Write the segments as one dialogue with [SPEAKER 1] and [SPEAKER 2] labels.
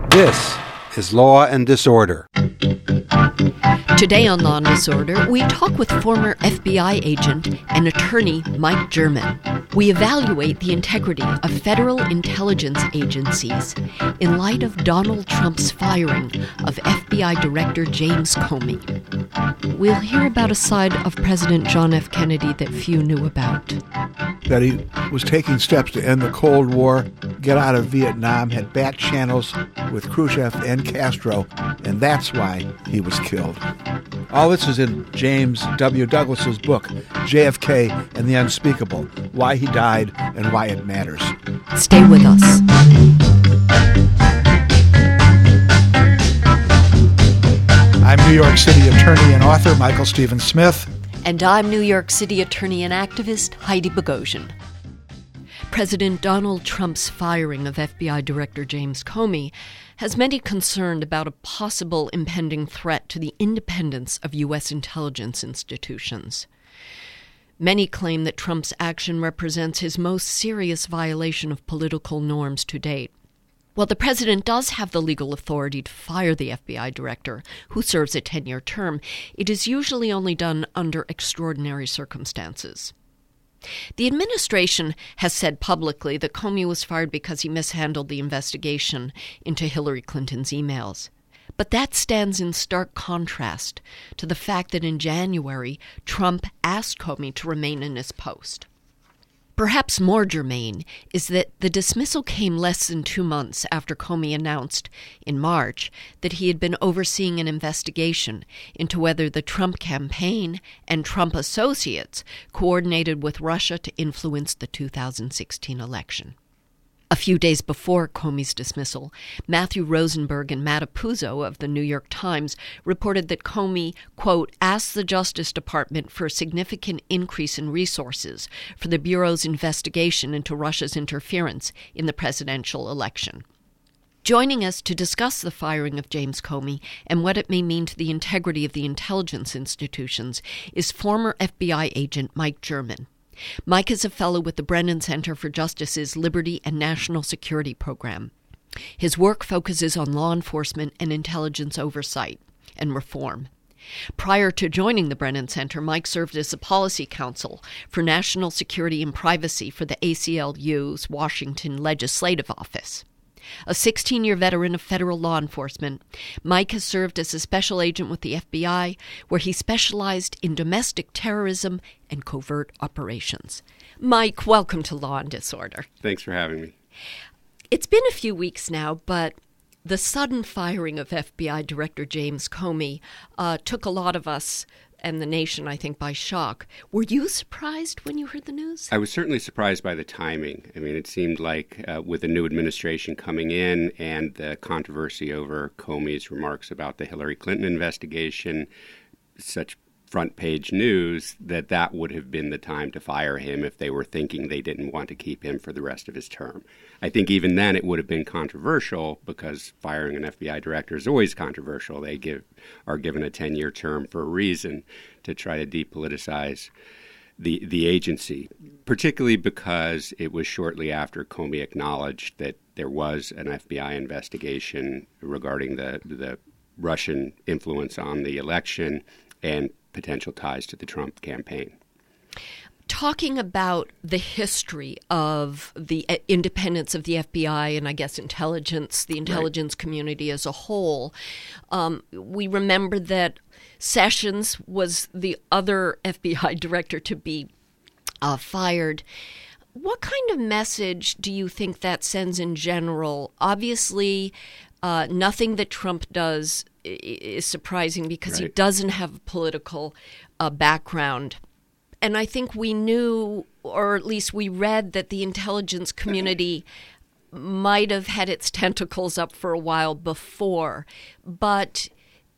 [SPEAKER 1] This is Law and Disorder.
[SPEAKER 2] Today on Law and Disorder, we talk with former FBI agent and attorney Mike German. We evaluate the integrity of federal intelligence agencies in light of Donald Trump's firing of FBI Director James Comey. We'll hear about a side of President John F. Kennedy that few knew about.
[SPEAKER 3] That he was taking steps to end the Cold War, get out of Vietnam, had back channels with Khrushchev and Castro, and that's why he was killed. All this is in James W. Douglas's book, JFK and the Unspeakable, Why He Died and Why It Matters.
[SPEAKER 2] Stay with us.
[SPEAKER 3] I'm New York City attorney and author Michael Stephen Smith.
[SPEAKER 2] And I'm New York City attorney and activist Heidi Bogosian. President Donald Trump's firing of FBI Director James Comey has many concerned about a possible impending threat to the independence of U.S. intelligence institutions. Many claim that Trump's action represents his most serious violation of political norms to date. While the president does have the legal authority to fire the FBI director, who serves a 10-year term, it is usually only done under extraordinary circumstances. The administration has said publicly that Comey was fired because he mishandled the investigation into Hillary Clinton's emails. But that stands in stark contrast to the fact that in January, Trump asked Comey to remain in his post. Perhaps more germane is that the dismissal came less than 2 months after Comey announced in March that he had been overseeing an investigation into whether the Trump campaign and Trump associates coordinated with Russia to influence the 2016 election. A few days before Comey's dismissal, Matthew Rosenberg and Matt Apuzzo of the New York Times reported that Comey, quote, asked the Justice Department for a significant increase in resources for the Bureau's investigation into Russia's interference in the presidential election. Joining us to discuss the firing of James Comey and what it may mean to the integrity of the intelligence institutions is former FBI agent Mike German. Mike is a fellow with the Brennan Center for Justice's Liberty and National Security Program. His work focuses on law enforcement and intelligence oversight and reform. Prior to joining the Brennan Center, Mike served as a policy counsel for national security and privacy for the ACLU's Washington Legislative Office. A 16-year veteran of federal law enforcement, Mike has served as a special agent with the FBI, where he specialized in domestic terrorism and covert operations. Mike, welcome to Law and Disorder.
[SPEAKER 4] Thanks for having me.
[SPEAKER 2] It's been a few weeks now, but the sudden firing of FBI Director James Comey took a lot of us and the nation, I think, by shock. Were you surprised when you heard the news?
[SPEAKER 4] I was certainly surprised by the timing. I mean, it seemed like with the new administration coming in and the controversy over Comey's remarks about the Hillary Clinton investigation, such front-page news, that would have been the time to fire him if they were thinking they didn't want to keep him for the rest of his term. I think even then it would have been controversial because firing an FBI director is always controversial. They are given a 10-year term for a reason, to try to depoliticize the agency, particularly because it was shortly after Comey acknowledged that there was an FBI investigation regarding the Russian influence on the election and potential ties to the Trump campaign.
[SPEAKER 2] Talking about the history of the independence of the FBI and I guess the intelligence community as a whole, we remember that Sessions was the other FBI director to be fired. What kind of message do you think that sends in general? Obviously, nothing that Trump does is surprising because he doesn't have a political background. And I think we knew, or at least we read, that the intelligence community might have had its tentacles up for a while before. But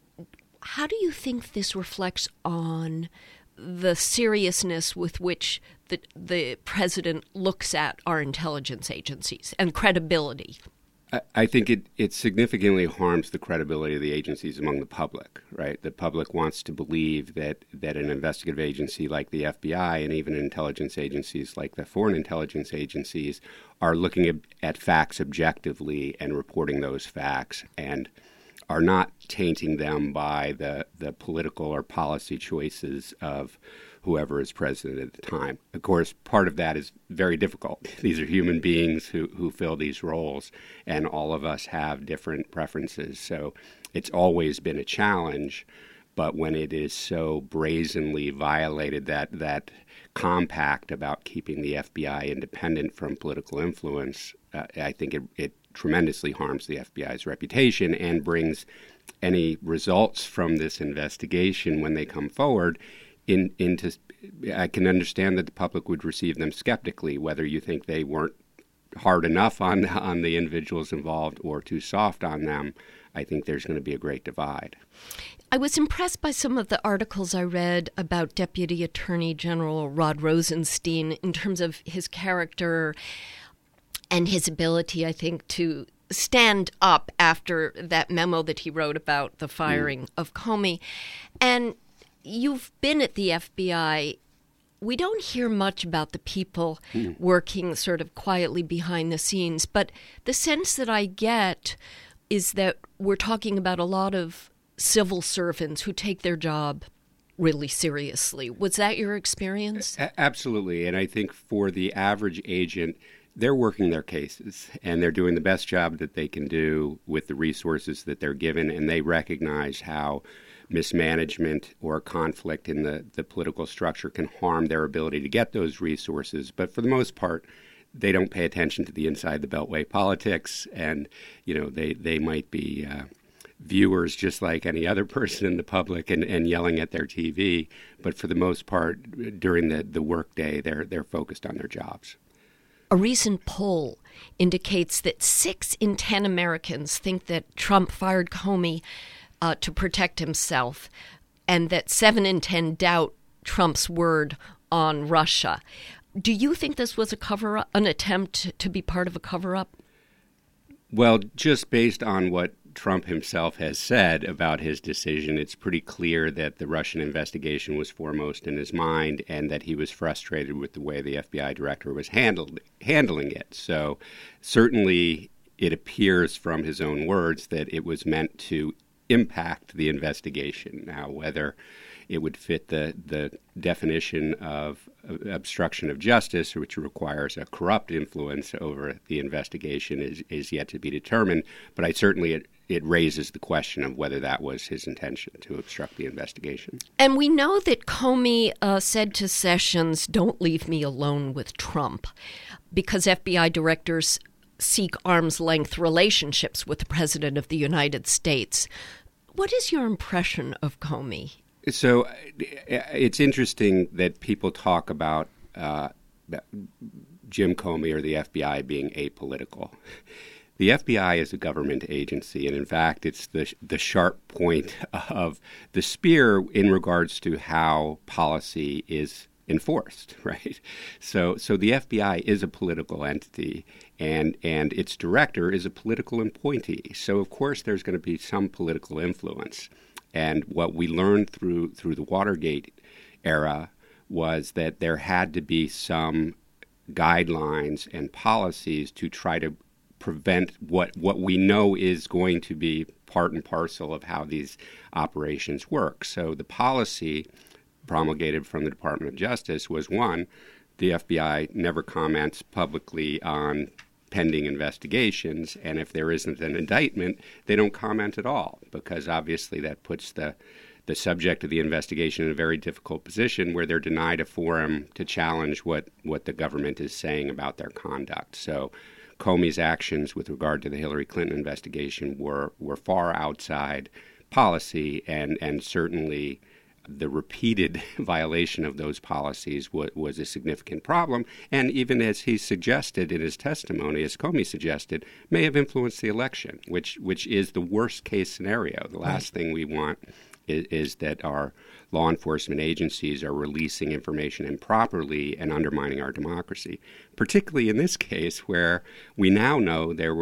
[SPEAKER 2] how do you think this reflects on the seriousness with which the president looks at our intelligence agencies and credibility?
[SPEAKER 4] I think it significantly harms the credibility of the agencies among the public, right? The public wants to believe that an investigative agency like the FBI and even intelligence agencies like the foreign intelligence agencies are looking at facts objectively and reporting those facts and are not tainting them by the political or policy choices of whoever is president at the time. Of course, part of that is very difficult. These are human beings who fill these roles, and all of us have different preferences. So it's always been a challenge, but when it is so brazenly violated, that compact about keeping the FBI independent from political influence, I think it tremendously harms the FBI's reputation and brings any results from this investigation when they come forward into. I can understand that the public would receive them skeptically, whether you think they weren't hard enough on the individuals involved or too soft on them. I think there's going to be a great divide.
[SPEAKER 2] I was impressed by some of the articles I read about Deputy Attorney General Rod Rosenstein in terms of his character and his ability, I think, to stand up after that memo that he wrote about the firing of Comey. And you've been at the FBI. We don't hear much about the people working sort of quietly behind the scenes, but the sense that I get is that we're talking about a lot of civil servants who take their job really seriously. Was that your experience?
[SPEAKER 4] Absolutely. And I think for the average agent, they're working their cases and they're doing the best job that they can do with the resources that they're given, and they recognize how mismanagement or conflict in the political structure can harm their ability to get those resources. But for the most part, they don't pay attention to the inside the Beltway politics, and they might be viewers just like any other person in the public and yelling at their TV. But for the most part, during the workday, they're focused on their jobs.
[SPEAKER 2] A recent poll indicates that 6 in 10 Americans think that Trump fired Comey to protect himself, and that 7 in 10 doubt Trump's word on Russia. Do you think this was a cover-up, an attempt to be part of a cover-up?
[SPEAKER 4] Well, just based on what Trump himself has said about his decision, it's pretty clear that the Russian investigation was foremost in his mind and that he was frustrated with the way the FBI director was handling it. So certainly it appears from his own words that it was meant to impact the investigation. Now, whether it would fit the definition of obstruction of justice, which requires a corrupt influence over the investigation, is yet to be determined. But it raises the question of whether that was his intention, to obstruct the investigation.
[SPEAKER 2] And we know that Comey said to Sessions, "Don't leave me alone with Trump," because FBI directors seek arm's-length relationships with the President of the United States. What is your impression of Comey?
[SPEAKER 4] So it's interesting that people talk about Jim Comey or the FBI being apolitical. The FBI is a government agency, and in fact, it's the sharp point of the spear in regards to how policy is enforced, right? So the FBI is a political entity, and its director is a political appointee. So of course there's going to be some political influence. And what we learned through the Watergate era was that there had to be some guidelines and policies to try to prevent what we know is going to be part and parcel of how these operations work. So the policy promulgated from the Department of Justice was, one, the FBI never comments publicly on pending investigations, and if there isn't an indictment, they don't comment at all, because obviously that puts the subject of the investigation in a very difficult position where they're denied a forum to challenge what the government is saying about their conduct. So Comey's actions with regard to the Hillary Clinton investigation were far outside policy, and certainly the repeated violation of those policies was a significant problem, and even as he suggested in his testimony, as Comey suggested, may have influenced the election, which is the worst case scenario. The last thing we want is that our law enforcement agencies are releasing information improperly and undermining our democracy, particularly in this case where we now know there were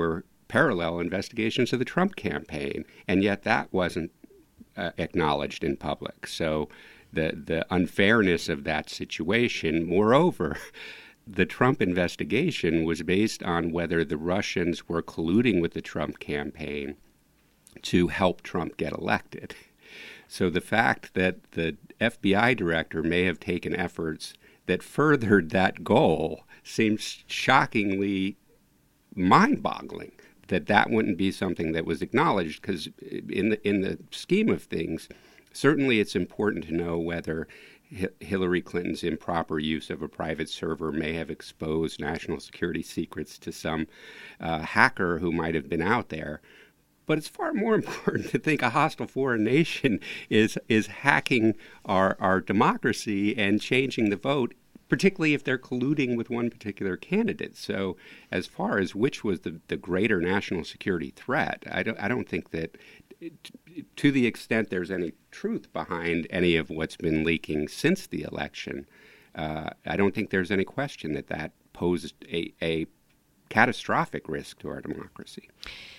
[SPEAKER 4] parallel investigations of the Trump campaign, and yet that wasn't acknowledged in public. So the unfairness of that situation, moreover, the Trump investigation was based on whether the Russians were colluding with the Trump campaign to help Trump get elected. So the fact that the FBI director may have taken efforts that furthered that goal seems shockingly mind-boggling, that wouldn't be something that was acknowledged, because in the scheme of things, certainly it's important to know whether Hillary Clinton's improper use of a private server may have exposed national security secrets to some hacker who might have been out there. But it's far more important to think a hostile foreign nation is hacking our democracy and changing the vote, particularly if they're colluding with one particular candidate. So as far as which was the greater national security threat, I don't think that, to the extent there's any truth behind any of what's been leaking since the election, I don't think there's any question that posed a catastrophic risk to our democracy.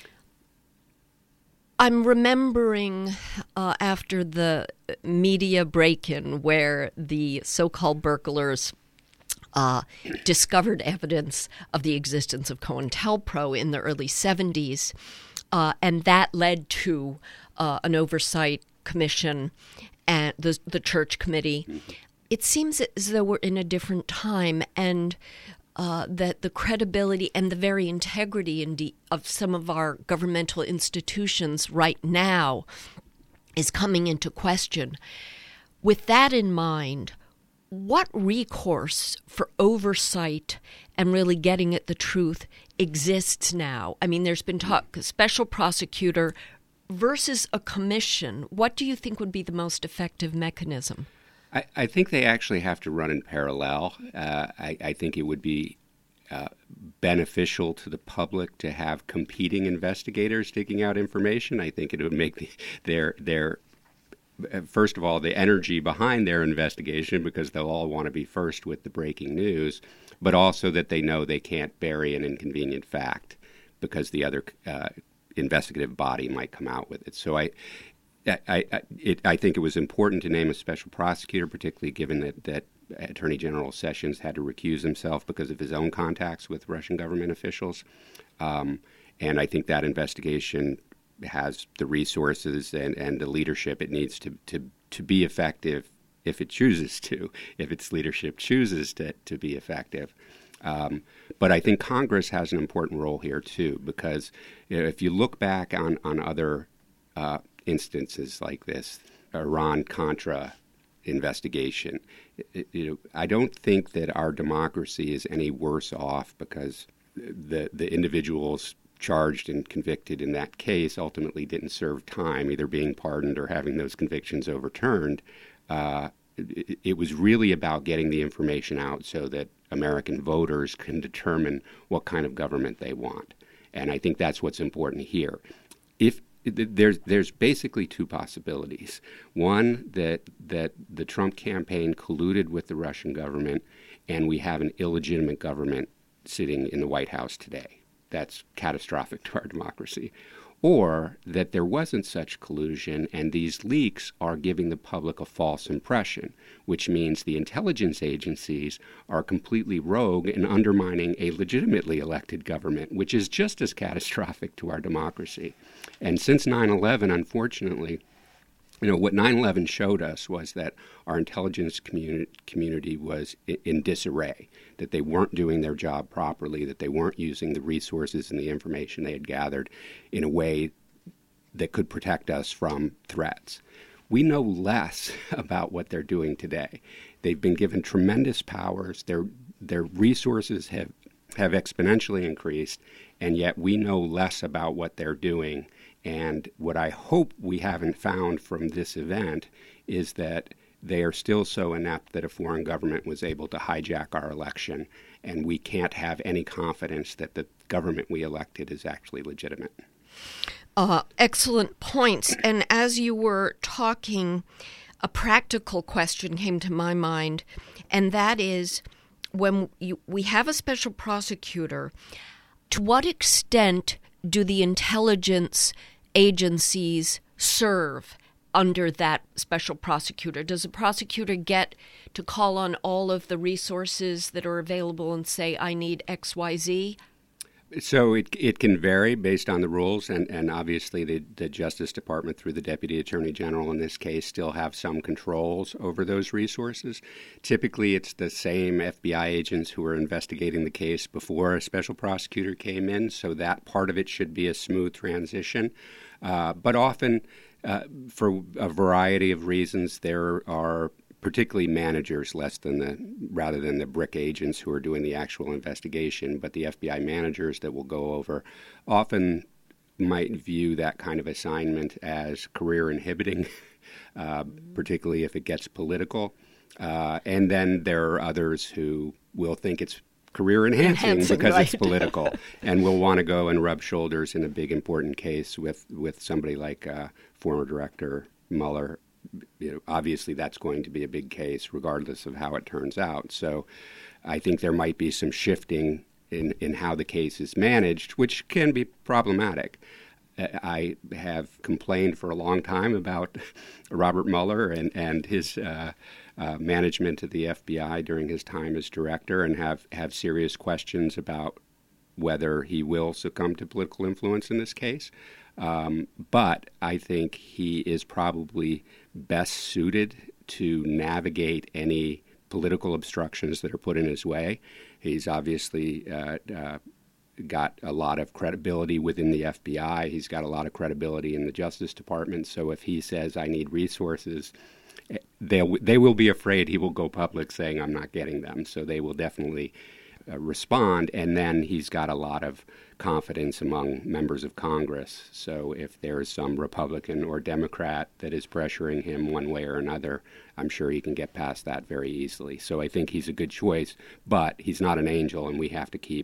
[SPEAKER 2] I'm remembering after the media break-in where the so-called burglars discovered evidence of the existence of COINTELPRO in the early 70s, and that led to an oversight commission and the Church Committee. Mm-hmm. It seems as though we're in a different time, and that the credibility and the very integrity of some of our governmental institutions right now is coming into question. With that in mind, what recourse for oversight and really getting at the truth exists now? I mean, there's been talk, a special prosecutor versus a commission. What do you think would be the most effective mechanism?
[SPEAKER 4] I think they actually have to run in parallel. I think it would be beneficial to the public to have competing investigators digging out information. I think it would make their first of all, the energy behind their investigation, because they'll all want to be first with the breaking news, but also that they know they can't bury an inconvenient fact because the other investigative body might come out with it. So I think it was important to name a special prosecutor, particularly given that Attorney General Sessions had to recuse himself because of his own contacts with Russian government officials. And I think that investigation has the resources and the leadership it needs to be effective if it chooses to, if its leadership chooses to be effective. But I think Congress has an important role here, too, because if you look back on other instances like this, Iran-Contra investigation, I don't think that our democracy is any worse off because the individuals charged and convicted in that case ultimately didn't serve time, either being pardoned or having those convictions overturned. It was really about getting the information out so that American voters can determine what kind of government they want. And I think that's what's important here. If there's basically two possibilities. One, that the Trump campaign colluded with the Russian government and we have an illegitimate government sitting in the White House today. That's catastrophic to our democracy. Or that there wasn't such collusion and these leaks are giving the public a false impression, which means the intelligence agencies are completely rogue and undermining a legitimately elected government, which is just as catastrophic to our democracy. And since 9/11, unfortunately, what 9/11 showed us was that our intelligence community was in disarray, that they weren't doing their job properly, that they weren't using the resources and the information they had gathered in a way that could protect us from threats. We know less about what they're doing today. They've been given tremendous powers. Their resources have exponentially increased, and yet we know less about what they're doing. And what I hope we haven't found from this event is that they are still so inept that a foreign government was able to hijack our election, and we can't have any confidence that the government we elected is actually legitimate.
[SPEAKER 2] Excellent points. And as you were talking, a practical question came to my mind, and that is, when we have a special prosecutor, to what extent do the intelligence agencies serve under that special prosecutor? Does a prosecutor get to call on all of the resources that are available and say, I need XYZ?
[SPEAKER 4] So it can vary based on the rules, and obviously the Justice Department, through the Deputy Attorney General in this case, still have some controls over those resources. Typically, it's the same FBI agents who are investigating the case before a special prosecutor came in, so that part of it should be a smooth transition. But often, for a variety of reasons, there are particularly managers rather than the BRIC agents who are doing the actual investigation, but the FBI managers that will go over often might view that kind of assignment as career inhibiting, particularly if it gets political. And then there are others who will think it's career enhancing because
[SPEAKER 2] right.
[SPEAKER 4] It's political and will want to go and rub shoulders in a big important case with somebody like former Director Mueller. Obviously, that's going to be a big case regardless of how it turns out. So I think there might be some shifting in how the case is managed, which can be problematic. I have complained for a long time about Robert Mueller and his management of the FBI during his time as director, and have serious questions about whether he will succumb to political influence in this case. But I think he is probably best suited to navigate any political obstructions that are put in his way. He's obviously got a lot of credibility within the FBI. He's got a lot of credibility in the Justice Department. So if he says, I need resources, they will be afraid he will go public saying, I'm not getting them. So they will definitely respond. And then he's got a lot of confidence among members of Congress. So if there's some Republican or Democrat that is pressuring him one way or another, I'm sure he can get past that very easily. So I think he's a good choice, but he's not an angel, and we have to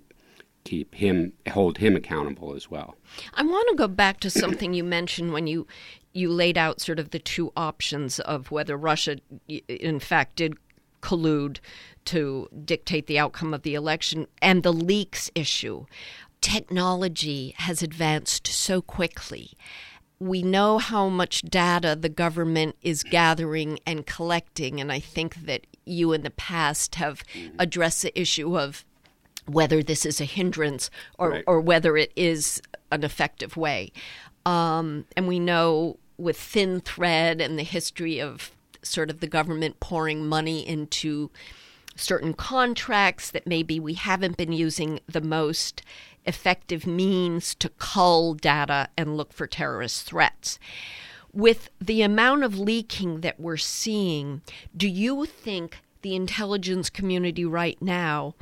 [SPEAKER 4] hold him accountable as well.
[SPEAKER 2] I want to go back to something you mentioned when you laid out sort of the two options of whether Russia, in fact, did collude to dictate the outcome of the election, and the leaks issue. Technology has advanced so quickly. We know how much data the government is gathering and collecting, and I think that you in the past have addressed the issue of whether this is a hindrance or whether it is an effective way. And we know with Thin Thread and the history of sort of the government pouring money into certain contracts that maybe we haven't been using the most effective means to cull data and look for terrorist threats. With the amount of leaking that we're seeing, do you think the intelligence community right now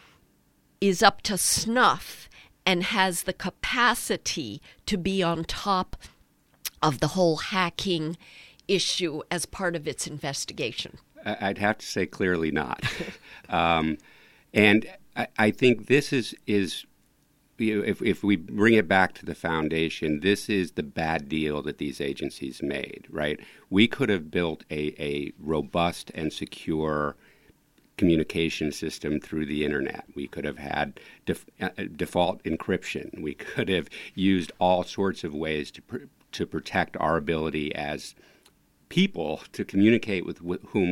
[SPEAKER 2] is up to snuff and has the capacity to be on top of the whole hacking issue as part of its investigation?
[SPEAKER 4] I'd have to say clearly not. And I think this is if we bring it back to the foundation, this is the bad deal that these agencies made, right? We could have built a robust and secure communication system through the internet. We could have had default encryption. We could have used all sorts of ways to protect our ability as people to communicate with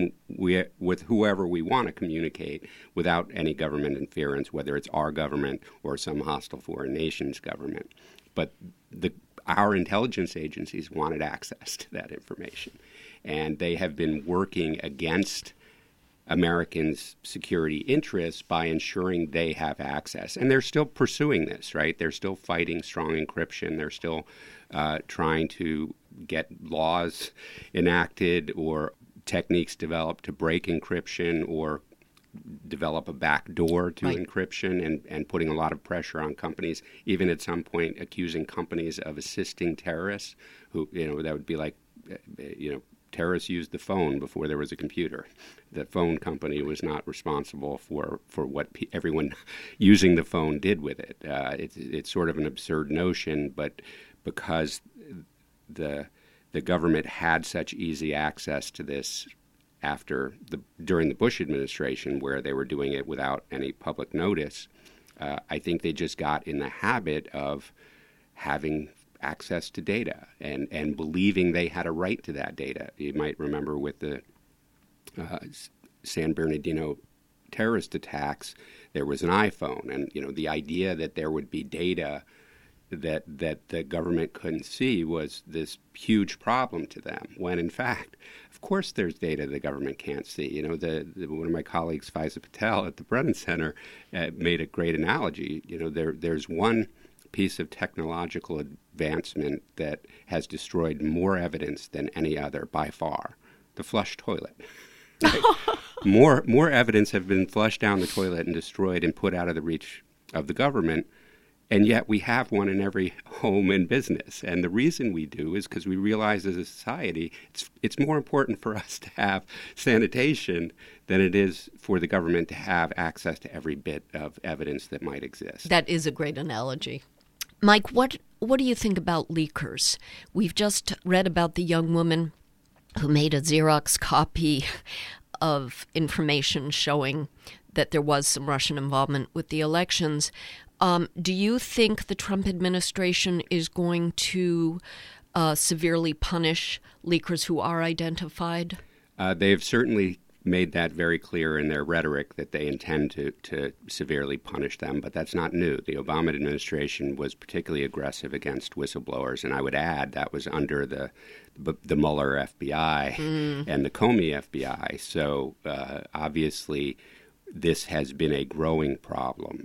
[SPEAKER 4] whoever we want to communicate without any government interference, whether it's our government or some hostile foreign nation's government. But our intelligence agencies wanted access to that information, and they have been working against Americans' security interests by ensuring they have access. And they're still pursuing this, right? They're still fighting strong encryption. They're still trying to get laws enacted or techniques developed to break encryption or develop a back door to encryption and putting a lot of pressure on companies, even at some point accusing companies of assisting terrorists who, that would be like, terrorists used the phone before there was a computer. The phone company was not responsible for what everyone using the phone did with it. It's sort of an absurd notion, but because the government had such easy access to this during the Bush administration, where they were doing it without any public notice, I think they just got in the habit of having access to data and believing they had a right to that data. You might remember with the San Bernardino terrorist attacks, there was an iPhone, and the idea that there would be data that the government couldn't see was this huge problem to them, when in fact, of course there's data the government can't see. One of my colleagues, Faiza Patel at the Brennan Center, made a great analogy. There's one piece of technological advancement that has destroyed more evidence than any other by far: the flush toilet. Right? More evidence have been flushed down the toilet and destroyed and put out of the reach of the government, and yet we have one in every home and business. And the reason we do is because we realize as a society it's more important for us to have sanitation than it is for the government to have access to every bit of evidence that might exist.
[SPEAKER 2] That is a great analogy. Mike, what do you think about leakers? We've just read about the young woman who made a Xerox copy of information showing that there was some Russian involvement with the elections. Do you think the Trump administration is going to severely punish leakers who are identified?
[SPEAKER 4] They've certainly made that very clear in their rhetoric that they intend to severely punish them, but that's not new. The Obama administration was particularly aggressive against whistleblowers, and I would add that was under the Mueller FBI and the Comey FBI. So obviously this has been a growing problem,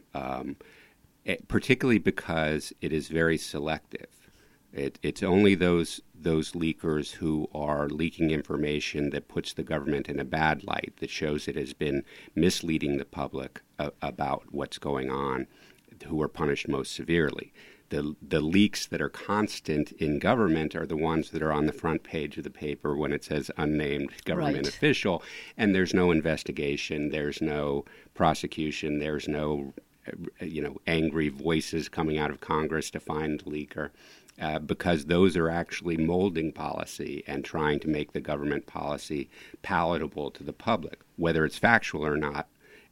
[SPEAKER 4] particularly because it is very selective. It's only those leakers who are leaking information that puts the government in a bad light, that shows it has been misleading the public about what's going on, who are punished most severely. The leaks that are constant in government are the ones that are on the front page of the paper when it says unnamed government official, and there's no investigation, there's no prosecution, there's no angry voices coming out of Congress to find the leaker. Because those are actually molding policy and trying to make the government policy palatable to the public. Whether it's factual or not,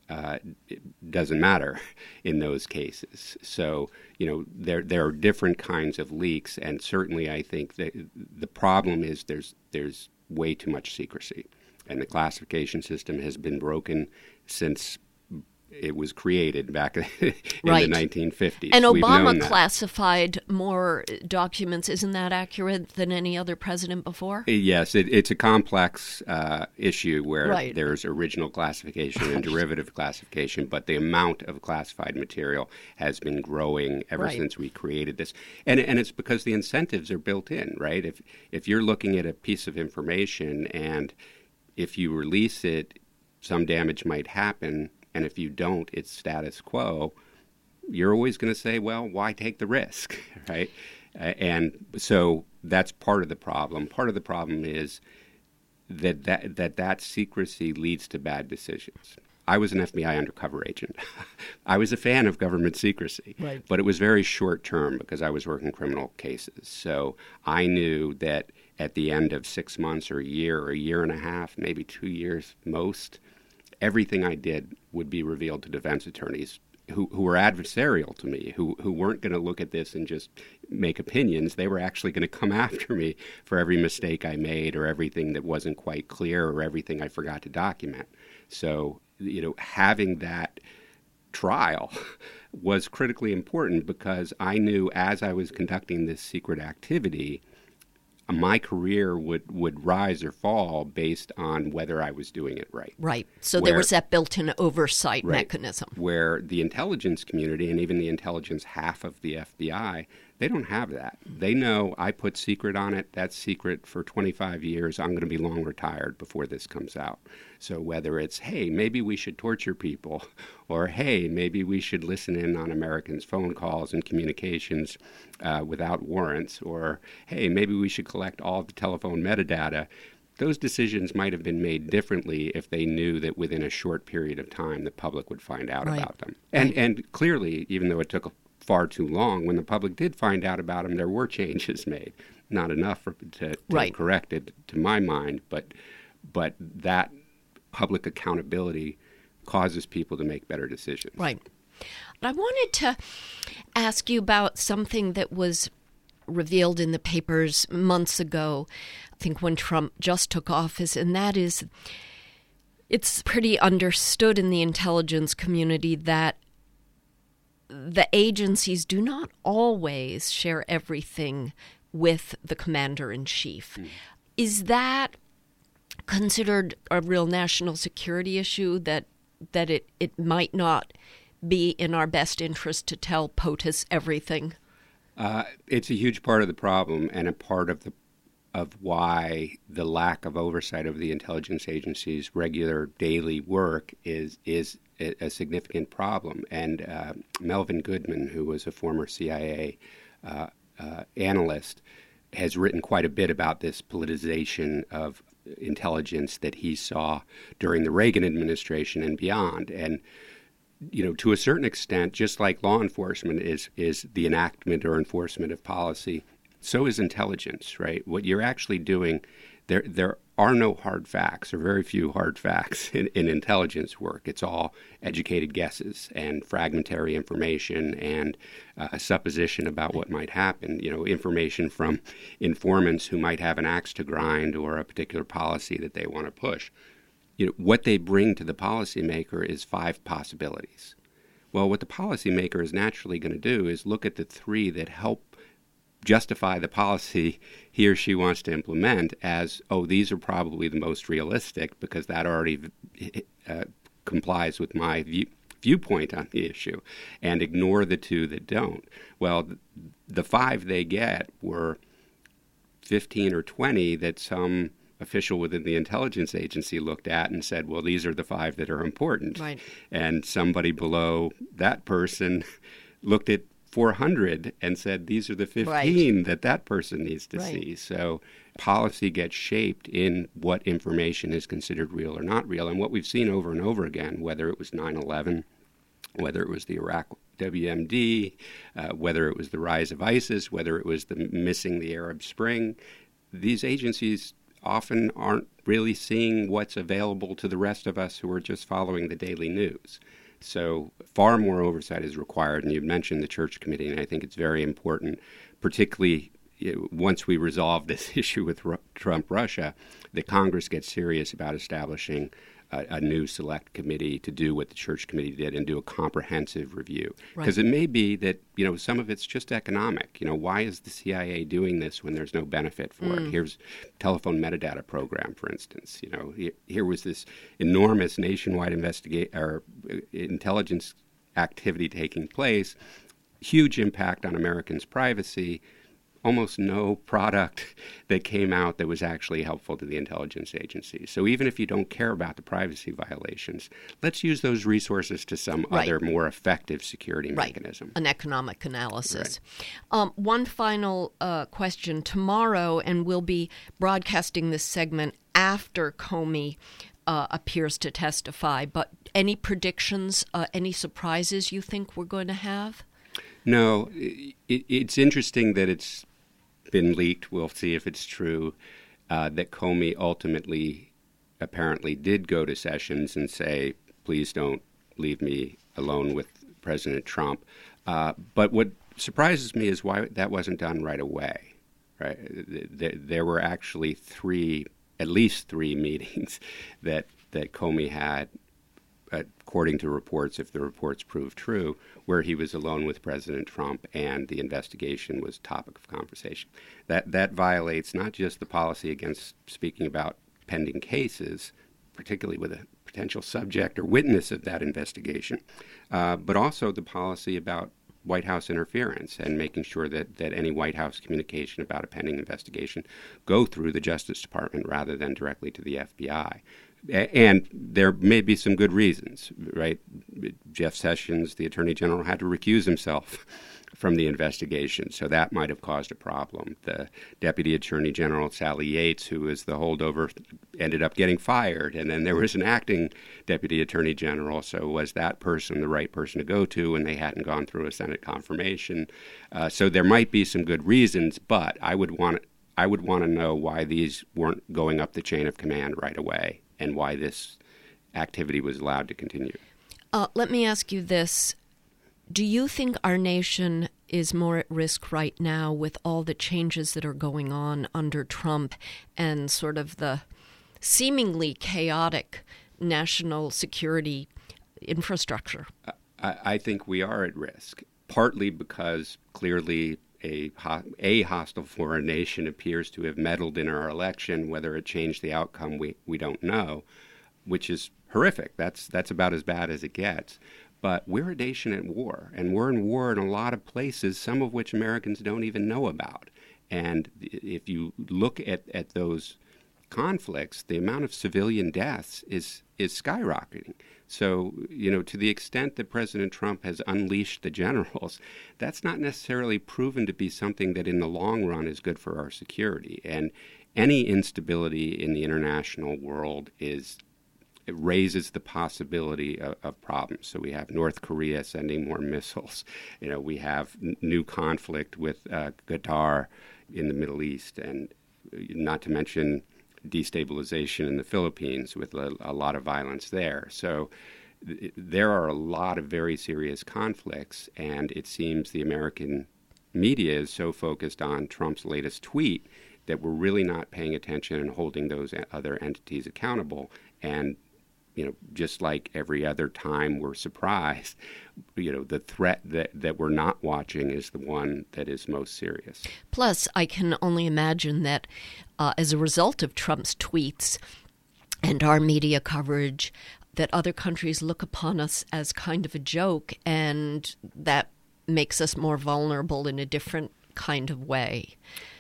[SPEAKER 4] it doesn't matter in those cases. So, there are different kinds of leaks, and certainly I think that the problem is there's way too much secrecy. And the classification system has been broken since it was created back in the 1950s.
[SPEAKER 2] And Obama classified more documents, isn't that accurate, than any other president before?
[SPEAKER 4] Yes, it's a complex issue where there's original classification and derivative classification, but the amount of classified material has been growing ever since we created this. And it's because the incentives are built in, right? If you're looking at a piece of information and if you release it, some damage might happen, and if you don't, it's status quo, you're always going to say, well, why take the risk, right? And so that's part of the problem. Part of the problem is that secrecy leads to bad decisions. I was an FBI undercover agent. I was a fan of government secrecy, but it was very short term because I was working criminal cases. So I knew that at the end of 6 months or a year and a half, maybe 2 years most, everything I did would be revealed to defense attorneys who were adversarial to me, who weren't going to look at this and just make opinions. They were actually going to come after me for every mistake I made or everything that wasn't quite clear or everything I forgot to document. So, having that trial was critically important because I knew as I was conducting this secret activity, my career would rise or fall based on whether I was doing it right.
[SPEAKER 2] Right. So there was that built-in oversight mechanism.
[SPEAKER 4] Where the intelligence community and even the intelligence half of the FBI, they don't have that. They know I put secret on it. That's secret for 25 years. I'm going to be long retired before this comes out. So whether it's, hey, maybe we should torture people, or hey, maybe we should listen in on Americans' phone calls and communications without warrants, or hey, maybe we should collect all the telephone metadata, those decisions might have been made differently if they knew that within a short period of time the public would find out about them. And clearly, even though it took far too long, when the public did find out about them, there were changes made. Not enough to correct it, to my mind, but that public accountability causes people to make better decisions.
[SPEAKER 2] Right. I wanted to ask you about something that was revealed in the papers months ago, I think when Trump just took office, and that is it's pretty understood in the intelligence community that the agencies do not always share everything with the commander-in-chief. Is that considered a real national security issue, that it might not be in our best interest to tell POTUS everything?
[SPEAKER 4] It's a huge part of the problem, and a part of why the lack of oversight of the intelligence agency's regular daily work is a significant problem. And Melvin Goodman, who was a former CIA analyst, has written quite a bit about this politicization of intelligence that he saw during the Reagan administration and beyond. And to a certain extent, just like law enforcement is the enactment or enforcement of policy, so is intelligence, right? What you're actually doing, there are no hard facts, or very few hard facts in intelligence work. It's all educated guesses and fragmentary information and a supposition about what might happen. Information from informants who might have an axe to grind or a particular policy that they want to push. What they bring to the policymaker is 5 possibilities. Well, what the policymaker is naturally going to do is look at the 3 that help justify the policy he or she wants to implement as, these are probably the most realistic because that already complies with my viewpoint on the issue, and ignore the 2 that don't. Well, the 5 they get were 15 or 20 that some official within the intelligence agency looked at and said, well, these are the 5 that are important.
[SPEAKER 2] Right.
[SPEAKER 4] And somebody below that person looked at 400 and said, these are the 15 that person needs to see. So policy gets shaped in what information is considered real or not real. And what we've seen over and over again, whether it was 9/11, whether it was the Iraq WMD, whether it was the rise of ISIS, whether it was missing the Arab Spring, these agencies often aren't really seeing what's available to the rest of us who are just following the daily news. So far more oversight is required, and you mentioned the Church Committee, and I think it's very important, particularly once we resolve this issue with Trump-Russia, that Congress gets serious about establishing a new select committee to do what the Church Committee did and do a comprehensive review. Because it may be that, some of it's just economic. Why is the CIA doing this when there's no benefit for it? Here's telephone metadata program, for instance. Here was this enormous nationwide intelligence activity taking place, huge impact on Americans' privacy, almost no product that came out that was actually helpful to the intelligence agency. So even if you don't care about the privacy violations, let's use those resources to some other more effective security mechanism.
[SPEAKER 2] An economic analysis. One final question. Tomorrow, and we'll be broadcasting this segment after Comey appears to testify, but any predictions, any surprises you think we're going to have?
[SPEAKER 4] No. It's interesting that it's been leaked. We'll see if it's true, that Comey ultimately apparently did go to Sessions and say, please don't leave me alone with President Trump. But what surprises me is why that wasn't done right away. Right? There were actually at least three meetings that Comey had, according to reports, if the reports prove true, where he was alone with President Trump and the investigation was topic of conversation. That violates not just the policy against speaking about pending cases, particularly with a potential subject or witness of that investigation, but also the policy about White House interference and making sure that any White House communication about a pending investigation go through the Justice Department rather than directly to the FBI. And there may be some good reasons, right? Jeff Sessions, the Attorney General, had to recuse himself from the investigation, so that might have caused a problem. The Deputy Attorney General, Sally Yates, who was the holdover, ended up getting fired, and then there was an acting Deputy Attorney General, so was that person the right person to go to when they hadn't gone through a Senate confirmation? So there might be some good reasons, but I would want to know why these weren't going up the chain of command right away, and why this activity was allowed to continue.
[SPEAKER 2] Let me ask you this. Do you think our nation is more at risk right now with all the changes that are going on under Trump and sort of the seemingly chaotic national security infrastructure?
[SPEAKER 4] I think we are at risk, partly because clearly a hostile foreign nation appears to have meddled in our election. Whether it changed the outcome, we don't know, which is horrific. That's about as bad as it gets. But we're a nation at war, and we're in war in a lot of places, some of which Americans don't even know about. And if you look at those conflicts, the amount of civilian deaths is skyrocketing. So, to the extent that President Trump has unleashed the generals, that's not necessarily proven to be something that in the long run is good for our security. And any instability in the international world it raises the possibility of problems. So we have North Korea sending more missiles. We have new conflict with Qatar in the Middle East, and not to mention destabilization in the Philippines with a lot of violence there. So there are a lot of very serious conflicts, and it seems the American media is so focused on Trump's latest tweet that we're really not paying attention and holding those other entities accountable. And just like every other time we're surprised, the threat that we're not watching is the one that is most serious.
[SPEAKER 2] Plus, I can only imagine that as a result of Trump's tweets and our media coverage, that other countries look upon us as kind of a joke, and that makes us more vulnerable in a different kind of way.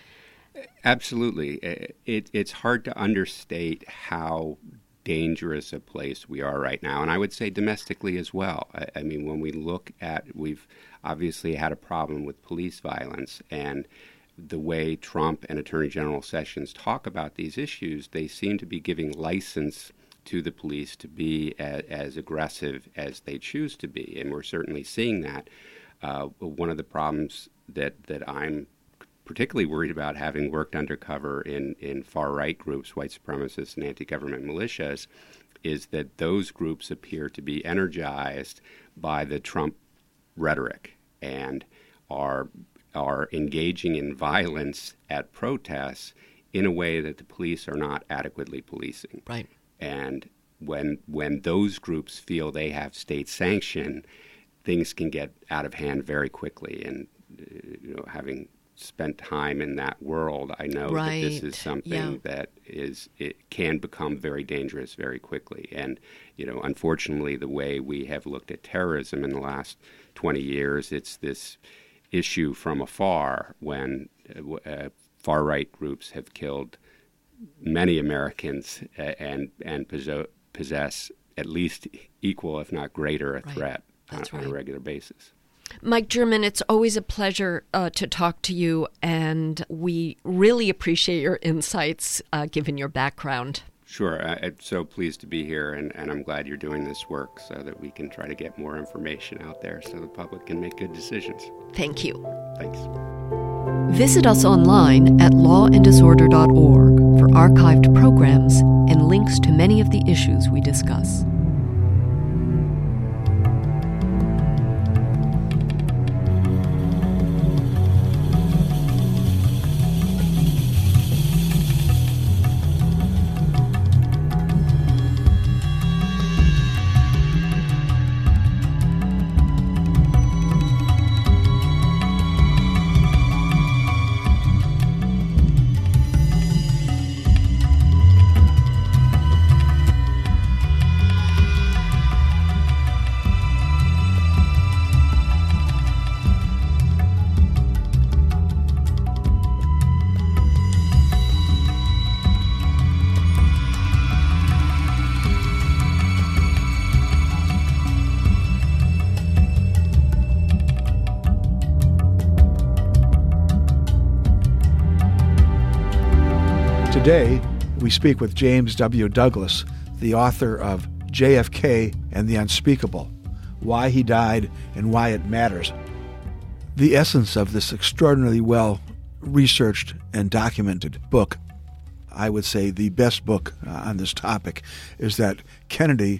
[SPEAKER 4] Absolutely. It's hard to understate how dangerous a place we are right now, and I would say domestically as well. I mean, when we look at, we've obviously had a problem with police violence, and the way Trump and Attorney General Sessions talk about these issues, they seem to be giving license to the police to be as aggressive as they choose to be, and we're certainly seeing that. One of the problems that I'm particularly worried about, having worked undercover in far-right groups, white supremacists and anti-government militias, is that those groups appear to be energized by the Trump rhetoric and are engaging in violence at protests in a way that the police are not adequately policing.
[SPEAKER 2] Right.
[SPEAKER 4] And when those groups feel they have state sanction, things can get out of hand very quickly. And having spent time in that world, I know that this is something that it can become very dangerous very quickly. And, unfortunately, the way we have looked at terrorism in the last 20 years, it's this issue from afar when far-right groups have killed many Americans and possess at least equal, if not greater, a threat on a regular basis.
[SPEAKER 2] Mike German, it's always a pleasure to talk to you, and we really appreciate your insights given your background.
[SPEAKER 4] Sure. I'm so pleased to be here, and I'm glad you're doing this work so that we can try to get more information out there so the public can make good decisions.
[SPEAKER 2] Thank you.
[SPEAKER 4] Thanks.
[SPEAKER 2] Visit us online at lawanddisorder.org for archived programs and links to many of the issues we discuss.
[SPEAKER 3] Today, we speak with James W. Douglas, the author of JFK and the Unspeakable, Why He Died and Why It Matters. The essence of this extraordinarily well-researched and documented book, I would say the best book on this topic, is that Kennedy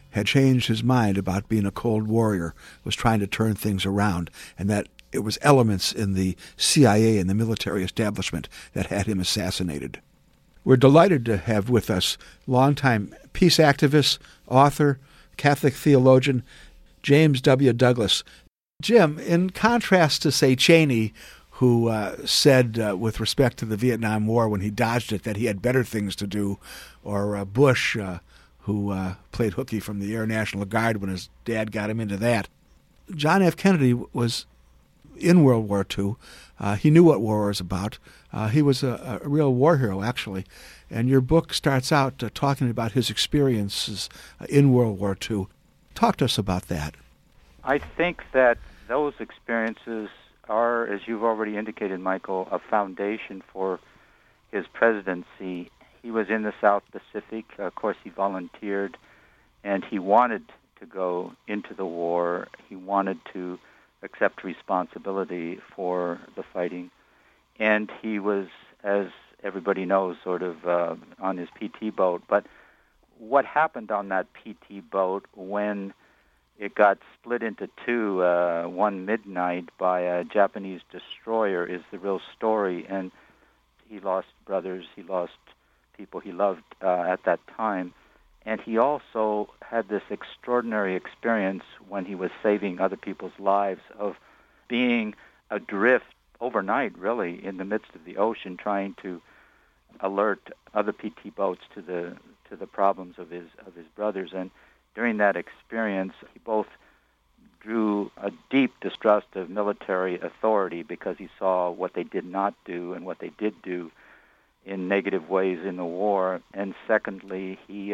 [SPEAKER 3] had changed his mind about being a Cold Warrior, was trying to turn things around, and that it was elements in the CIA and the military establishment that had him assassinated. We're delighted to have with us longtime peace activist, author, Catholic theologian, James W. Douglas. Jim, in contrast to, say, Cheney, who said with respect to the Vietnam War when he dodged it that he had better things to do, or Bush, who played hooky from the Air National Guard when his dad got him into that, John F. Kennedy was in World War II. He knew what war was about. He was a real war hero, actually. And your book starts out talking about his experiences in World War II. Talk to us about that.
[SPEAKER 5] I think that those experiences are, as you've already indicated, Michael, a foundation for his presidency. He was in the South Pacific. Of course, he volunteered, and he wanted to go into the war. He wanted to accept responsibility for the fighting. And he was, as everybody knows, sort of on his PT boat. But what happened on that PT boat when it got split into two one midnight by a Japanese destroyer is the real story. And he lost brothers, he lost people he loved at that time. And he also had this extraordinary experience when he was saving other people's lives of being adrift overnight, really, in the midst of the ocean, trying to alert other PT boats to the problems of his brothers. And during that experience, he both drew a deep distrust of military authority because he saw what they did not do and what they did do in negative ways in the war. And secondly, he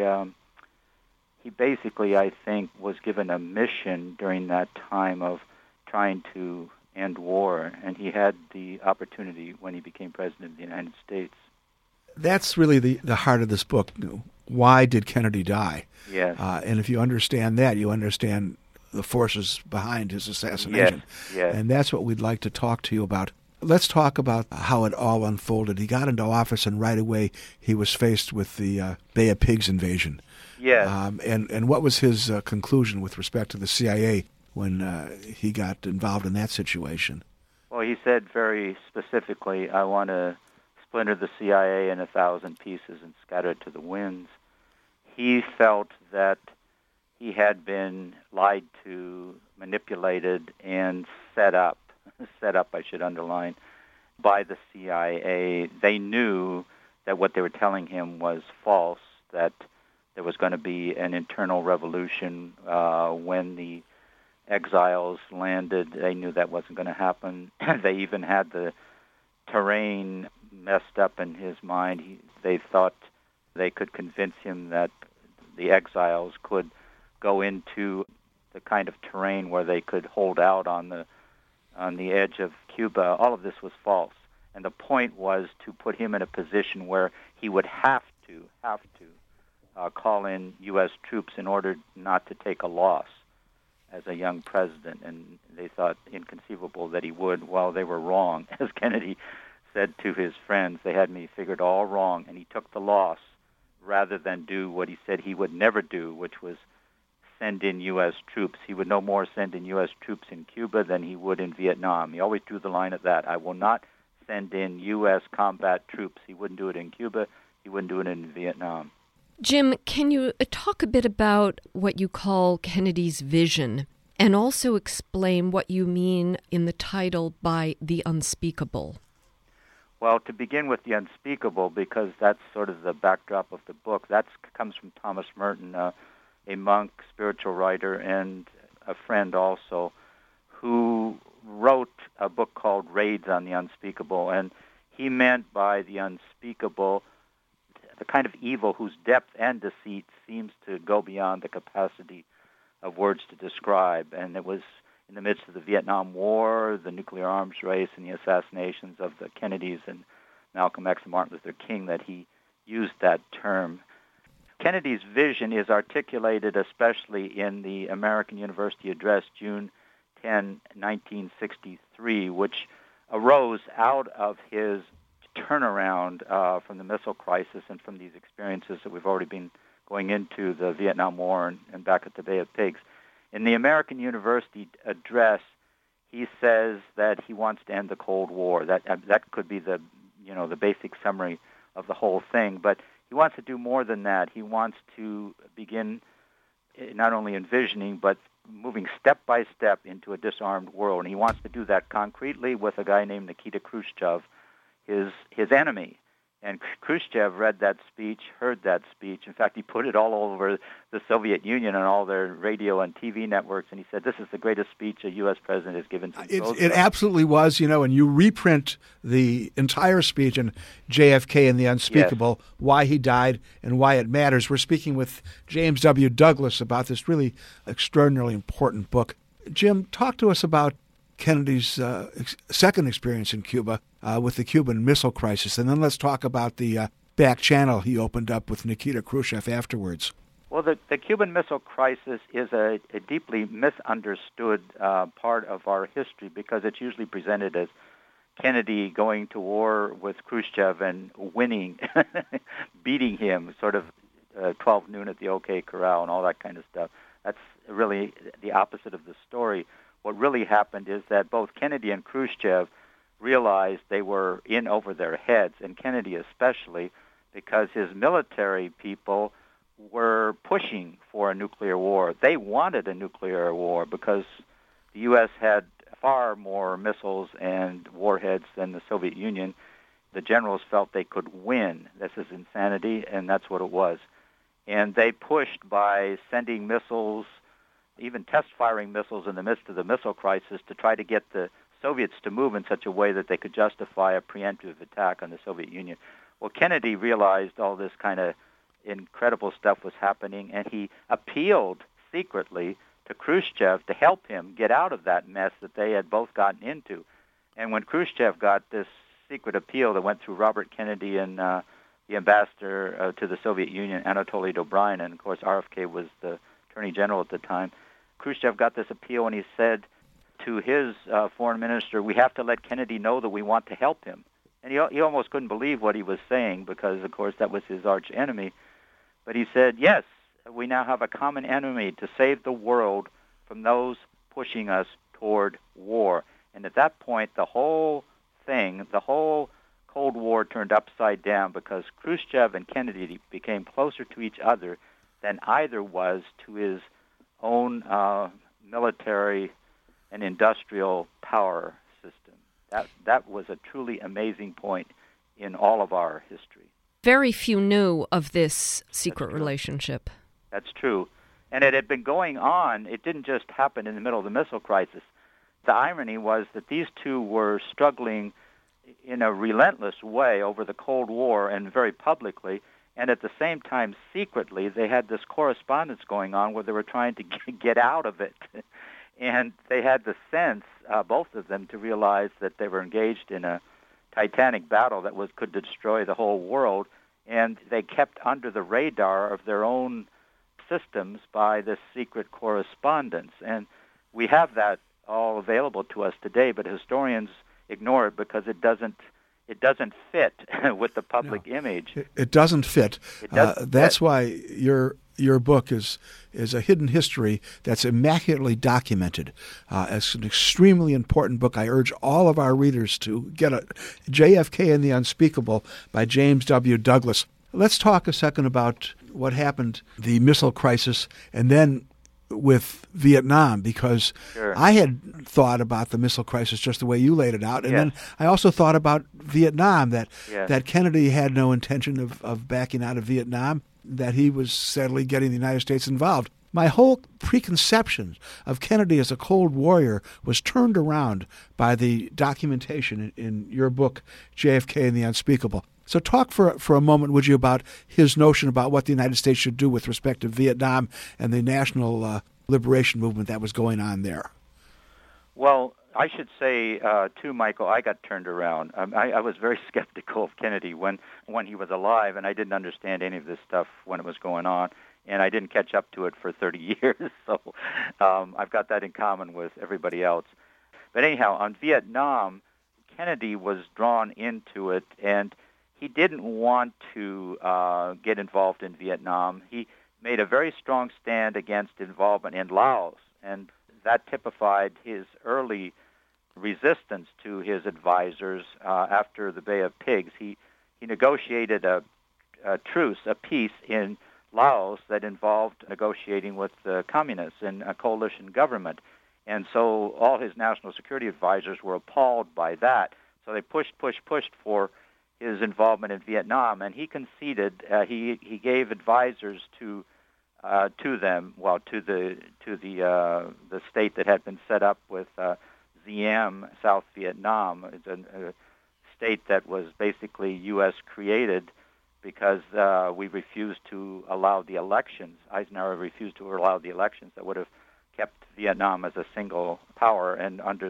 [SPEAKER 5] basically, I think, was given a mission during that time of trying to end war, and he had the opportunity when he became president of the United States.
[SPEAKER 3] That's really the heart of this book. Why did Kennedy die?
[SPEAKER 5] Yes.
[SPEAKER 3] And if you understand that, you understand the forces behind his assassination.
[SPEAKER 5] Yes.
[SPEAKER 3] And that's what we'd like to talk to you about. Let's talk about how it all unfolded. He got into office, and right away he was faced with the Bay of Pigs invasion.
[SPEAKER 5] Yes.
[SPEAKER 3] And what was his conclusion with respect to the CIA when he got involved in that situation?
[SPEAKER 5] Well, he said very specifically, I want to splinter the CIA in 1,000 pieces and scatter it to the winds. He felt that he had been lied to, manipulated, and set up, I should underline, by the CIA. They knew that what they were telling him was false, that there was going to be an internal revolution when the exiles landed. They knew that wasn't going to happen. They even had the terrain messed up in his mind. They thought they could convince him that the exiles could go into the kind of terrain where they could hold out on the edge of Cuba. All of this was false. And the point was to put him in a position where he would have to call in U.S. troops in order not to take a loss as a young president. And they thought inconceivable that he would. Well, they were wrong. As Kennedy said to his friends, they had me figured all wrong, and he took the loss rather than do what he said he would never do, which was send in U.S. troops. He would no more send in U.S. troops in Cuba than he would in Vietnam. He always drew the line at that. I will not send in U.S. combat troops. He wouldn't do it in Cuba. He wouldn't do it in Vietnam.
[SPEAKER 2] Jim, can you talk a bit about what you call Kennedy's vision, and also explain what you mean in the title by the unspeakable?
[SPEAKER 5] Well, to begin with the unspeakable, because that's sort of the backdrop of the book, that comes from Thomas Merton, a monk, spiritual writer, and a friend also, who wrote a book called Raids on the Unspeakable. And he meant by the unspeakable the kind of evil whose depth and deceit seems to go beyond the capacity of words to describe. And it was in the midst of the Vietnam War, the nuclear arms race, and the assassinations of the Kennedys and Malcolm X and Martin Luther King that he used that term. Kennedy's vision is articulated especially in the American University Address, June 10, 1963, which arose out of his turnaround from the missile crisis and from these experiences that we've already been going into the Vietnam War and back at the Bay of Pigs. In the American University address, he says that he wants to end the Cold War. That could be the basic summary of the whole thing. But he wants to do more than that. He wants to begin not only envisioning, but moving step by step into a disarmed world. And he wants to do that concretely with a guy named Nikita Khrushchev, his enemy. And Khrushchev read that speech, heard that speech. In fact, he put it all over the Soviet Union and all their radio and TV networks, and he said, this is the greatest speech a U.S. president has given since Roosevelt.
[SPEAKER 3] It absolutely was, and you reprint the entire speech in JFK and the Unspeakable, yes. Why he died and why it matters. We're speaking with James W. Douglas about this really extraordinarily important book. Jim, talk to us about Kennedy's second experience in Cuba with the Cuban Missile Crisis, and then let's talk about the back channel he opened up with Nikita Khrushchev afterwards.
[SPEAKER 5] Well, the Cuban Missile Crisis is a deeply misunderstood part of our history because it's usually presented as Kennedy going to war with Khrushchev and winning, beating him, sort of 12 noon at the OK Corral and all that kind of stuff. That's really the opposite of the story. What really happened is that both Kennedy and Khrushchev realized they were in over their heads, and Kennedy especially, because his military people were pushing for a nuclear war. They wanted a nuclear war because the U.S. had far more missiles and warheads than the Soviet Union. The generals felt they could win. This is insanity, and that's what it was. And they pushed by sending missiles, even test-firing missiles in the midst of the missile crisis to try to get the Soviets to move in such a way that they could justify a preemptive attack on the Soviet Union. Well, Kennedy realized all this kind of incredible stuff was happening, and he appealed secretly to Khrushchev to help him get out of that mess that they had both gotten into. And when Khrushchev got this secret appeal that went through Robert Kennedy and the ambassador to the Soviet Union, Anatoly Dobrynin, and of course RFK was the Attorney General at the time, Khrushchev got this appeal, and he said to his foreign minister, we have to let Kennedy know that we want to help him. And he almost couldn't believe what he was saying because, of course, that was his arch enemy. But he said, yes, we now have a common enemy to save the world from those pushing us toward war. And at that point, the whole thing, the whole Cold War turned upside down because Khrushchev and Kennedy became closer to each other than either was to his own military and industrial power system. That was a truly amazing point in all of our history.
[SPEAKER 2] Very few knew of this secret relationship.
[SPEAKER 5] That's true. And it had been going on. It didn't just happen in the middle of the missile crisis. The irony was that these two were struggling in a relentless way over the Cold War and very publicly, and at the same time, secretly, they had this correspondence going on where they were trying to get out of it. And they had the sense, both of them, to realize that they were engaged in a titanic battle that could destroy the whole world, and they kept under the radar of their own systems by this secret correspondence. And we have that all available to us today, but historians ignore it because it doesn't fit with the public image.
[SPEAKER 3] It doesn't fit. That's why your book is a hidden history that's immaculately documented. It's an extremely important book. I urge all of our readers to get it. JFK and the Unspeakable by James W. Douglas. Let's talk a second about what happened, the missile crisis, and then with Vietnam, because
[SPEAKER 5] sure.
[SPEAKER 3] I had thought about the missile crisis just the way you laid it out, and then I also thought about Vietnam, that Kennedy had no intention of backing out of Vietnam, that he was steadily getting the United States involved. My whole preconception of Kennedy as a Cold Warrior was turned around by the documentation in your book, JFK and the Unspeakable. So talk for a moment, would you, about his notion about what the United States should do with respect to Vietnam and the national liberation movement that was going on there.
[SPEAKER 5] Well, I should say, too, Michael, I got turned around. I was very skeptical of Kennedy when he was alive, and I didn't understand any of this stuff when it was going on, and I didn't catch up to it for 30 years, so I've got that in common with everybody else. But anyhow, on Vietnam, Kennedy was drawn into it, and he didn't want to get involved in Vietnam. He made a very strong stand against involvement in Laos, and that typified his early resistance to his advisors after the Bay of Pigs. He negotiated a truce, a peace in Laos that involved negotiating with the communists in a coalition government. And so all his national security advisors were appalled by that. So they pushed for his involvement in Vietnam, and he conceded. He gave advisors to them, to the state that had been set up with Diem, South Vietnam. It's a state that was basically U.S. created because we refused to allow the elections. Eisenhower refused to allow the elections that would have kept Vietnam as a single power, and under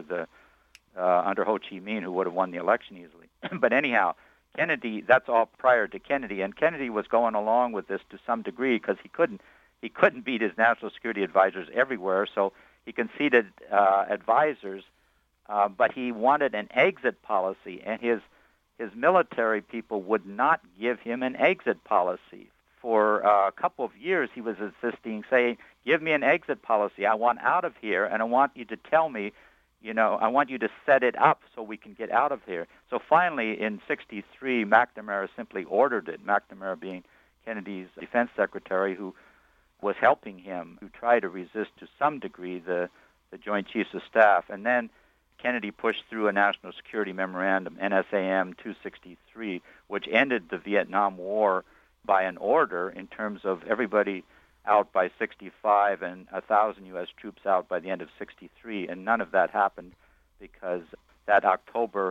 [SPEAKER 5] Ho Chi Minh, who would have won the election easily. But anyhow, Kennedy, that's all prior to Kennedy, and Kennedy was going along with this to some degree because he couldn't beat his national security advisors everywhere, so he conceded advisors, but he wanted an exit policy, and his military people would not give him an exit policy. For a couple of years, he was insisting, saying, give me an exit policy. I want out of here, and I want you to tell me, I want you to set it up so we can get out of here. So finally, in 1963, McNamara simply ordered it, McNamara being Kennedy's defense secretary, who was helping him to try to resist to some degree the Joint Chiefs of Staff. And then Kennedy pushed through a National Security Memorandum, NSAM 263, which ended the Vietnam War by an order in terms of everybody out by 65 and 1,000 U.S. troops out by the end of 63, and none of that happened because that October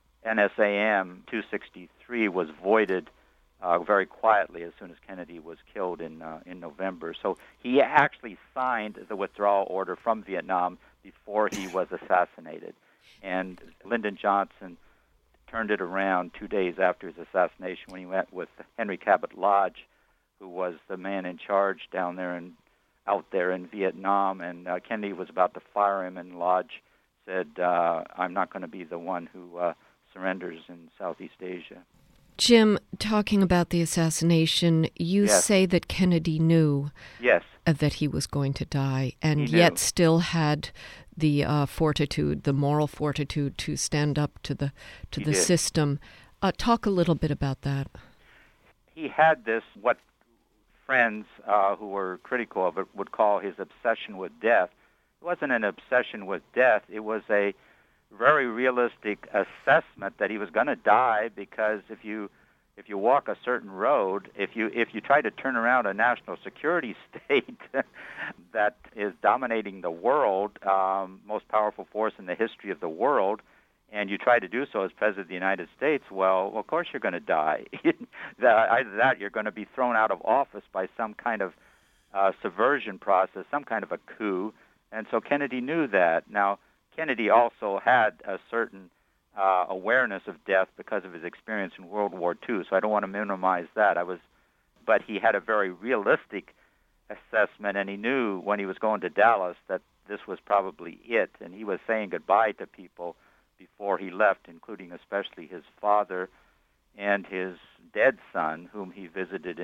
[SPEAKER 5] NSAM 263 was voided very quietly as soon as Kennedy was killed in November. So he actually signed the withdrawal order from Vietnam before he was assassinated. And Lyndon Johnson turned it around 2 days after his assassination when he went with Henry Cabot Lodge, who was the man in charge out there in Vietnam. And Kennedy was about to fire him, and Lodge said, I'm not going to be the one who surrenders in Southeast Asia.
[SPEAKER 2] Jim, talking about the assassination, you say that Kennedy knew that he was going to die, and yet still had the fortitude, the moral fortitude to stand up to the system. Talk a little bit about that.
[SPEAKER 5] He had this, what friends who were critical of it would call his obsession with death. It wasn't an obsession with death. It was a very realistic assessment that he was going to die, because if you walk a certain road, if you try to turn around a national security state that is dominating the world, most powerful force in the history of the world, and you try to do so as President of the United States, well, of course you're going to die. Either that, you're going to be thrown out of office by some kind of subversion process, some kind of a coup, and so Kennedy knew that. Now, Kennedy also had a certain awareness of death because of his experience in World War II, so I don't want to minimize that. But he had a very realistic assessment, and he knew when he was going to Dallas that this was probably it, and he was saying goodbye to people before he left, including especially his father and his dead son, whom he visited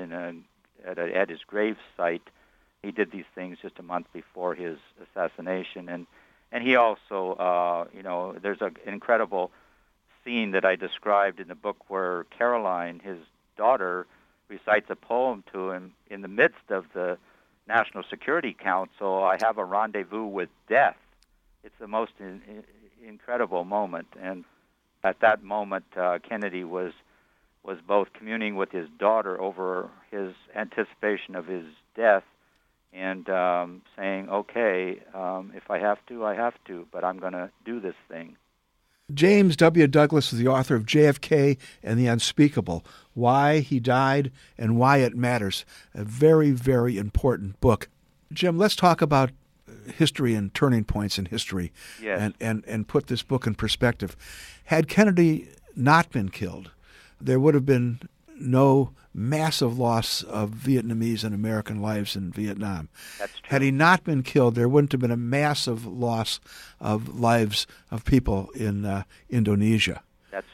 [SPEAKER 5] at his grave site. He did these things just a month before his assassination, and he also, there's an incredible scene that I described in the book where Caroline, his daughter, recites a poem to him in the midst of the National Security Council, I have a rendezvous with death. It's the most incredible moment, and at that moment, Kennedy was both communing with his daughter over his anticipation of his death, and saying, okay, if I have to, I have to, but I'm going to do this thing.
[SPEAKER 3] James W. Douglas is the author of JFK and the Unspeakable, Why He Died and Why It Matters, a very, very important book. Jim, let's talk about history and turning points in history, and put this book in perspective. Had Kennedy not been killed, there would have been no massive loss of Vietnamese and American lives in Vietnam.
[SPEAKER 5] That's true.
[SPEAKER 3] Had he not been killed, there wouldn't have been a massive loss of lives of people in Indonesia.
[SPEAKER 5] That's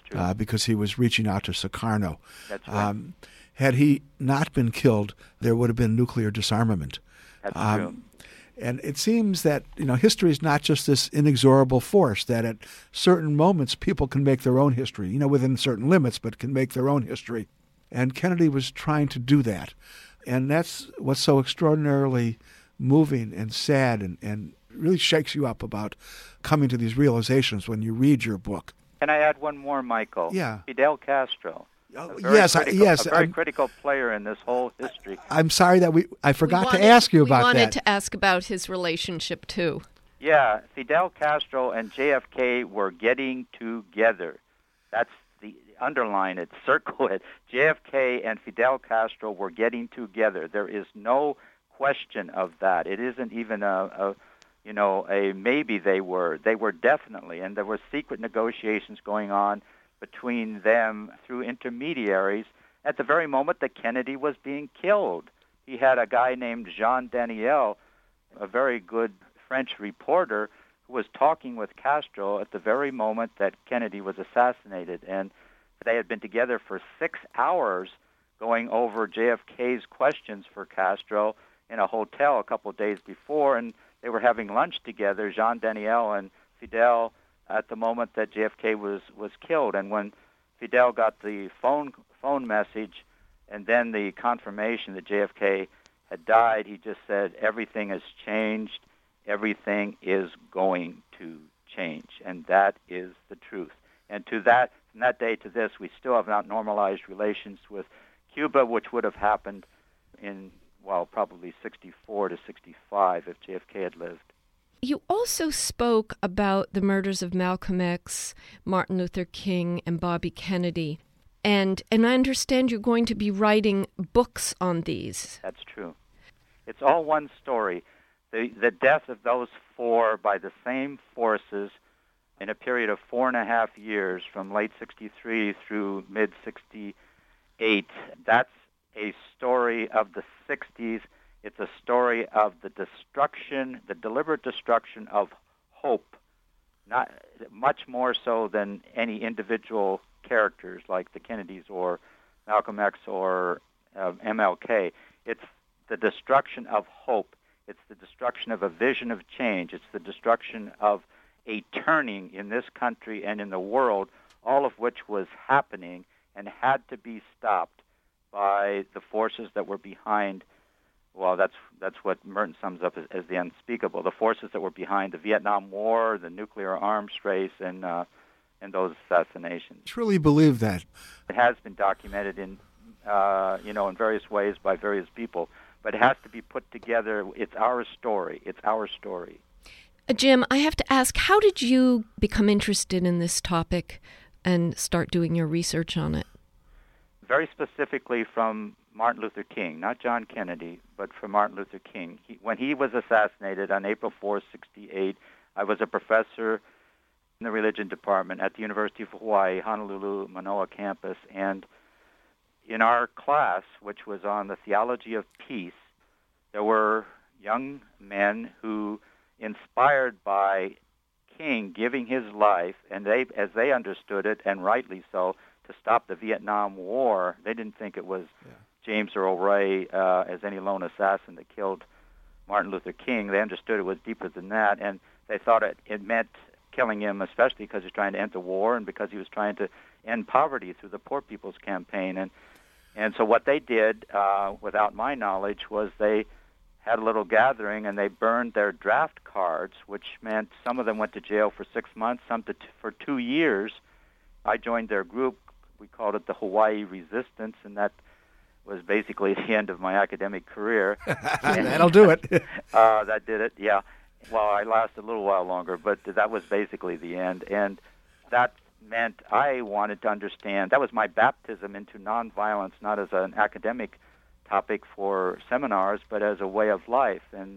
[SPEAKER 5] true.
[SPEAKER 3] Because he was reaching out to Sukarno.
[SPEAKER 5] That's right.
[SPEAKER 3] Had he not been killed, there would have been nuclear disarmament.
[SPEAKER 5] That's true.
[SPEAKER 3] And it seems that, history is not just this inexorable force, that at certain moments people can make their own history, within certain limits, but can make their own history. And Kennedy was trying to do that. And that's what's so extraordinarily moving and sad and really shakes you up about coming to these realizations when you read your book.
[SPEAKER 5] Can I add one more, Michael?
[SPEAKER 3] Yeah.
[SPEAKER 5] Fidel Castro.
[SPEAKER 3] Yes.
[SPEAKER 5] A very critical player in this whole history.
[SPEAKER 3] I'm sorry that I forgot to ask you about that.
[SPEAKER 2] We wanted to ask about his relationship, too.
[SPEAKER 5] Yeah, Fidel Castro and JFK were getting together. That's the underline it, circle it. JFK and Fidel Castro were getting together. There is no question of that. It isn't even a maybe they were. They were definitely, and there were secret negotiations going on between them through intermediaries at the very moment that Kennedy was being killed. He had a guy named Jean Daniel, a very good French reporter, who was talking with Castro at the very moment that Kennedy was assassinated. And they had been together for 6 hours going over JFK's questions for Castro in a hotel a couple of days before, and they were having lunch together, Jean Daniel and Fidel, at the moment that JFK was killed. And when Fidel got the phone message and then the confirmation that JFK had died, he just said, everything has changed, everything is going to change, and that is the truth. And from that day to this, we still have not normalized relations with Cuba, which would have happened in, probably 64 to 65 if JFK had lived.
[SPEAKER 2] You also spoke about the murders of Malcolm X, Martin Luther King, and Bobby Kennedy. And I understand you're going to be writing books on these.
[SPEAKER 5] That's true. It's all one story. The death of those four by the same forces in a period of 4.5 years, from late 63 through mid-68, that's a story of the 60s. It's a story of the destruction, the deliberate destruction of hope, not much more so than any individual characters like the Kennedys or Malcolm X or MLK. It's the destruction of hope. It's the destruction of a vision of change. It's the destruction of a turning in this country and in the world, all of which was happening and had to be stopped by the forces that were behind. Well, that's what Merton sums up as the unspeakable. The forces that were behind the Vietnam War, the nuclear arms race, and those assassinations.
[SPEAKER 3] Truly believe that.
[SPEAKER 5] It has been documented in various ways by various people, but it has to be put together. It's our story. It's our story.
[SPEAKER 2] Jim, I have to ask, how did you become interested in this topic and start doing your research on it?
[SPEAKER 5] Very specifically from Martin Luther King, not John Kennedy, but from Martin Luther King. When he was assassinated on April 4, 68, I was a professor in the religion department at the University of Hawaii, Honolulu, Manoa campus, and in our class, which was on the theology of peace, there were young men who, inspired by King giving his life, and as they understood it, and rightly so, to stop the Vietnam War, they didn't think it was James Earl Ray as any lone assassin that killed Martin Luther King. They understood it was deeper than that, and they thought it meant killing him, especially because he was trying to end the war and because he was trying to end poverty through the Poor People's Campaign. And so what they did, without my knowledge, was they had a little gathering and they burned their draft cards, which meant some of them went to jail for 6 months, some for 2 years. I joined their group. We called it the Hawaii Resistance, and that was basically the end of my academic career.
[SPEAKER 3] That'll do it.
[SPEAKER 5] That did it, yeah. Well, I lasted a little while longer, but that was basically the end. And that meant I wanted to understand. That was my baptism into nonviolence, not as an academic topic for seminars, but as a way of life. And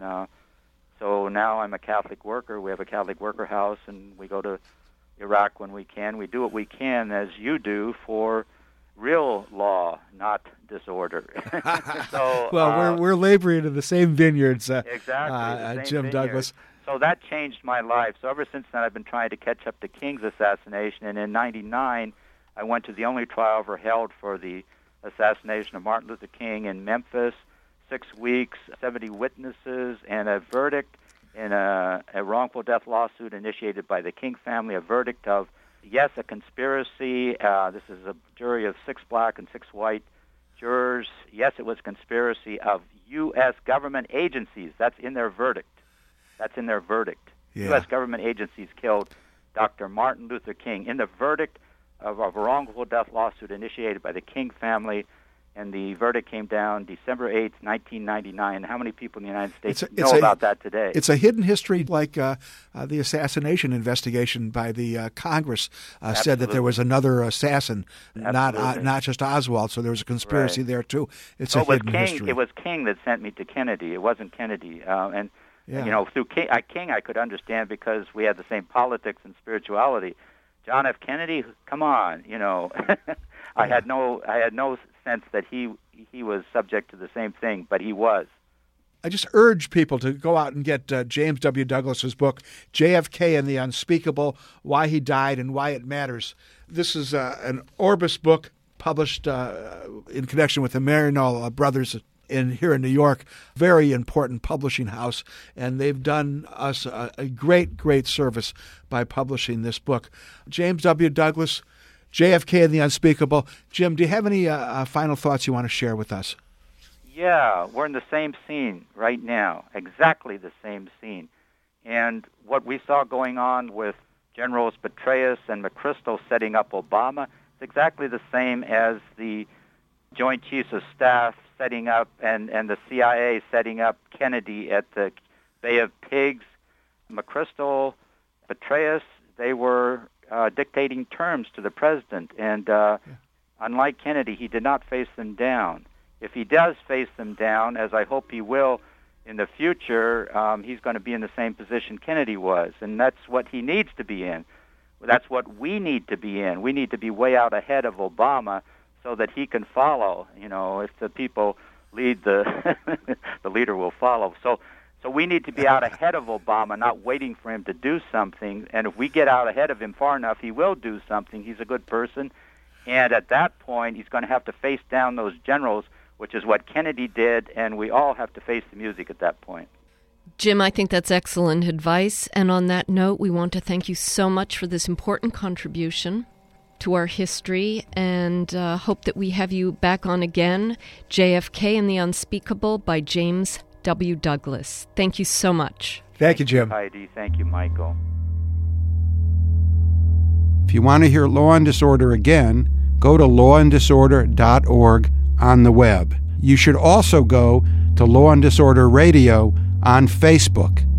[SPEAKER 5] so now I'm a Catholic worker. We have a Catholic worker house, and we go to Iraq when we can. We do what we can, as you do, for real law, not disorder. So,
[SPEAKER 3] we're laboring in the same vineyards,
[SPEAKER 5] exactly,
[SPEAKER 3] Jim Douglas.
[SPEAKER 5] So that changed my life. So ever since then, I've been trying to catch up to King's assassination. And in '99, I went to the only trial ever held for the assassination of Martin Luther King in Memphis. 6 weeks, 70 witnesses, and a verdict in a wrongful death lawsuit initiated by the King family, a verdict of, yes, a conspiracy. This is a jury of 6 black and 6 white jurors. Yes, it was a conspiracy of U.S. government agencies. That's in their verdict.
[SPEAKER 3] Yeah.
[SPEAKER 5] U.S. government agencies killed Dr. Martin Luther King in the verdict of a wrongful death lawsuit initiated by the King family. And the verdict came down December 8th, 1999. How many people in the United States know about that today?
[SPEAKER 3] It's a hidden history, like the assassination investigation by the Congress said that there was another assassin, not just Oswald. So there was a conspiracy there too. It's a hidden history.
[SPEAKER 5] It was King that sent me to Kennedy. It wasn't Kennedy. Through King I could understand because we had the same politics and spirituality. John F. Kennedy, come on, I had no sense that he was subject to the same thing, but he was.
[SPEAKER 3] I just urge people to go out and get James W. Douglas's book, JFK and the Unspeakable, Why He Died and Why It Matters. This is an Orbis book published in connection with the Maryknoll brothers here in New York, very important publishing house, and they've done us a great, great service by publishing this book. James W. Douglas, JFK and the Unspeakable. Jim, do you have any final thoughts you want to share with us?
[SPEAKER 5] Yeah, we're in the same scene right now, exactly the same scene. And what we saw going on with Generals Petraeus and McChrystal setting up Obama, it's exactly the same as the Joint Chiefs of Staff setting up and the CIA setting up Kennedy at the Bay of Pigs. McChrystal, Petraeus, they were dictating terms to the president. And unlike Kennedy, he did not face them down. If he does face them down, as I hope he will in the future, he's going to be in the same position Kennedy was. And that's what he needs to be in. That's what we need to be in. We need to be way out ahead of Obama so that he can follow. If the people lead, the leader will follow. So we need to be out ahead of Obama, not waiting for him to do something. And if we get out ahead of him far enough, he will do something. He's a good person. And at that point, he's going to have to face down those generals, which is what Kennedy did, and we all have to face the music at that point.
[SPEAKER 2] Jim, I think that's excellent advice. And on that note, we want to thank you so much for this important contribution to our history, and hope that we have you back on again. JFK and the Unspeakable by James W. Douglas. Thank you so much.
[SPEAKER 3] Thank you, Jim.
[SPEAKER 5] Heidi. Thank you, Michael.
[SPEAKER 1] If you want to hear Law and Disorder again, go to lawanddisorder.org on the web. You should also go to Law and Disorder Radio on Facebook.